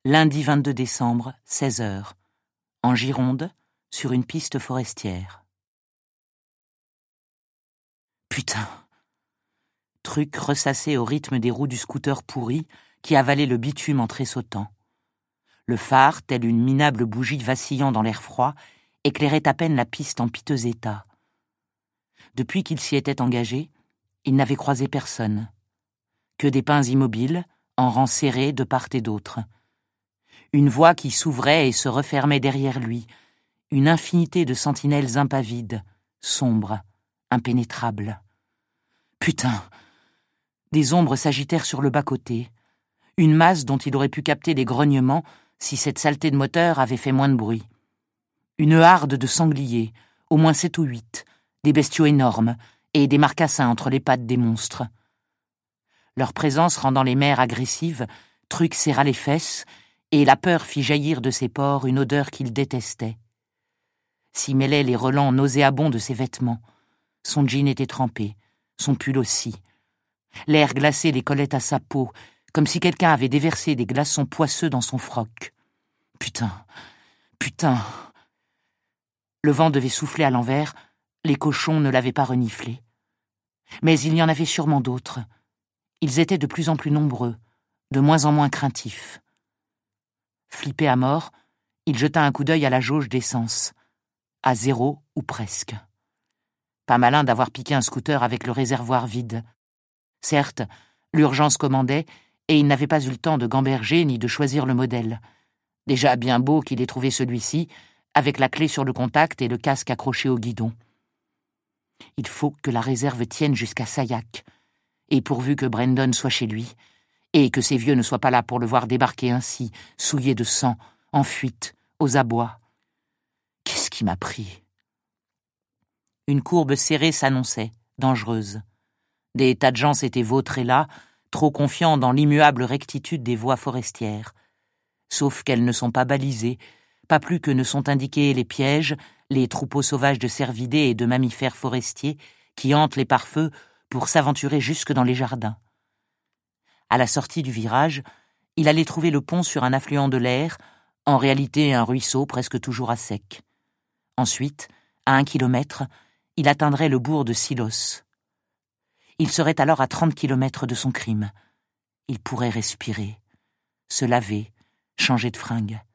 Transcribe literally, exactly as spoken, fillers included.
Lundi vingt-deux décembre, seize heures. En Gironde, sur une piste forestière. Putain! Truc ressassé au rythme des roues du scooter pourri qui avalait le bitume en tressautant. Le phare, tel une minable bougie vacillant dans l'air froid, éclairait à peine la piste en piteux état. Depuis qu'il s'y était engagé, il n'avait croisé personne. Que des pins immobiles, en rangs serrés de part et d'autre. Une voie qui s'ouvrait et se refermait derrière lui, une infinité de sentinelles impavides, sombres, impénétrables. Putain! Des ombres s'agitèrent sur le bas-côté, une masse dont il aurait pu capter les grognements si cette saleté de moteur avait fait moins de bruit. Une harde de sangliers, au moins sept ou huit, des bestiaux énormes et des marcassins entre les pattes des monstres. Leur présence rendant les mers agressives, Truc serra les fesses et la peur fit jaillir de ses pores une odeur qu'il détestait. S'y mêlaient les relents nauséabonds de ses vêtements. Son jean était trempé, son pull aussi. L'air glacé les collait à sa peau, comme si quelqu'un avait déversé des glaçons poisseux dans son froc. Putain, putain. Le vent devait souffler à l'envers, les cochons ne l'avaient pas reniflé. Mais il y en avait sûrement d'autres. Ils étaient de plus en plus nombreux, de moins en moins craintifs. Flippé à mort, il jeta un coup d'œil à la jauge d'essence. À zéro ou presque. Pas malin d'avoir piqué un scooter avec le réservoir vide. Certes, l'urgence commandait, et il n'avait pas eu le temps de gamberger ni de choisir le modèle. Déjà bien beau qu'il ait trouvé celui-ci, avec la clé sur le contact et le casque accroché au guidon. Il faut que la réserve tienne jusqu'à Sayac, et pourvu que Brandon soit chez lui, et que ses vieux ne soient pas là pour le voir débarquer ainsi, souillé de sang, en fuite, aux abois. Qu'est-ce qui m'a pris? Une courbe serrée s'annonçait, dangereuse. Des tas de gens s'étaient vautrés là, trop confiants dans l'immuable rectitude des voies forestières. Sauf qu'elles ne sont pas balisées, pas plus que ne sont indiqués les pièges, les troupeaux sauvages de cervidés et de mammifères forestiers qui hantent les pare-feux pour s'aventurer jusque dans les jardins. À la sortie du virage, il allait trouver le pont sur un affluent de l'Aire, en réalité un ruisseau presque toujours à sec. Ensuite, à un kilomètre, il atteindrait le bourg de Silos. Il serait alors à trente kilomètres de son crime. Il pourrait respirer, se laver, changer de fringues.